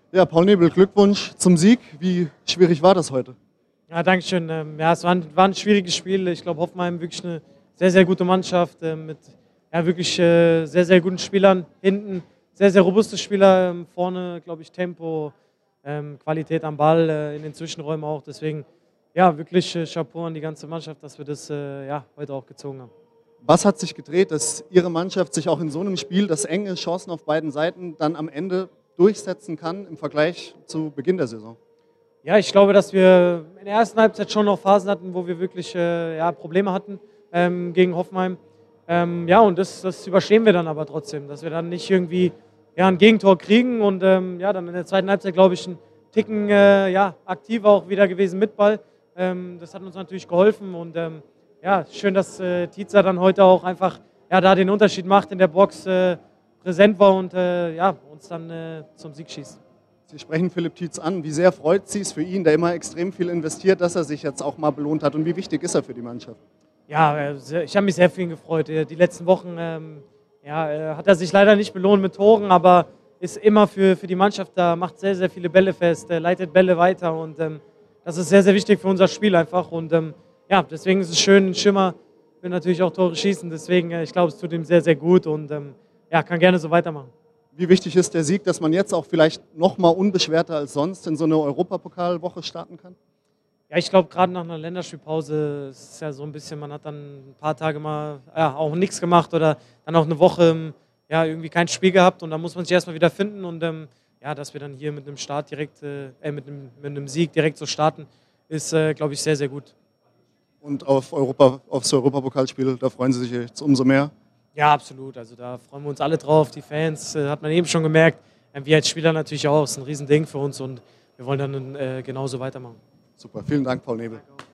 Ja, Paul Nebel, Glückwunsch zum Sieg. Wie schwierig war das heute? Ja, danke schön. Ja, es war ein schwieriges Spiel. Ich glaube, Hoffenheim wirklich eine sehr, sehr gute Mannschaft mit ja, wirklich sehr, sehr guten Spielern. Hinten sehr, sehr robuste Spieler. Vorne, glaube ich, Tempo, Qualität am Ball, in den Zwischenräumen auch. Deswegen, ja, wirklich Chapeau an die ganze Mannschaft, dass wir das ja, heute auch gezogen haben. Was hat sich gedreht, dass Ihre Mannschaft sich auch in so einem Spiel, das enge Chancen auf beiden Seiten, dann am Ende durchsetzen kann im Vergleich zu Beginn der Saison? Ja, ich glaube, dass wir in der ersten Halbzeit schon noch Phasen hatten, wo wir wirklich ja, Probleme hatten gegen Hoffenheim. Ja, und das überstehen wir dann aber trotzdem, dass wir dann nicht irgendwie ja, ein Gegentor kriegen und ja, dann in der zweiten Halbzeit, glaube ich, ein Ticken ja, aktiver auch wieder gewesen mit Ball. Das hat uns natürlich geholfen und ja, schön, dass Tietzer dann heute auch einfach ja, da den Unterschied macht, in der Box präsent war und ja, uns dann zum Sieg schießt. Sie sprechen Philipp Tietz an. Wie sehr freut Sie es für ihn, der immer extrem viel investiert, dass er sich jetzt auch mal belohnt hat? Und wie wichtig ist er für die Mannschaft? Ja, ich habe mich sehr für ihn gefreut. Die letzten Wochen ja, hat er sich leider nicht belohnt mit Toren, aber ist immer für die Mannschaft da, macht sehr, sehr viele Bälle fest, leitet Bälle weiter und das ist sehr, sehr wichtig für unser Spiel einfach. Und ja, deswegen ist es schön, Schimmer will natürlich auch Tore schießen, deswegen ich glaube, es tut ihm sehr, sehr gut und ja, kann gerne so weitermachen. Wie wichtig ist der Sieg, dass man jetzt auch vielleicht noch mal unbeschwerter als sonst in so eine Europapokalwoche starten kann? Ja, ich glaube, gerade nach einer Länderspielpause ist es ja so ein bisschen, man hat dann ein paar Tage mal ja, auch nichts gemacht oder dann auch eine Woche ja, irgendwie kein Spiel gehabt und da muss man sich erstmal wieder finden und ja, dass wir dann hier mit einem Start direkt, mit einem Sieg direkt so starten, ist, glaube ich, sehr, sehr gut. Und aufs Europapokalspiel, da freuen Sie sich jetzt umso mehr? Ja, absolut. Also da freuen wir uns alle drauf. Die Fans, hat man eben schon gemerkt. Wir als Spieler natürlich auch. Das ist ein Riesending für uns und wir wollen dann genauso weitermachen. Super, vielen Dank, Paul Nebel.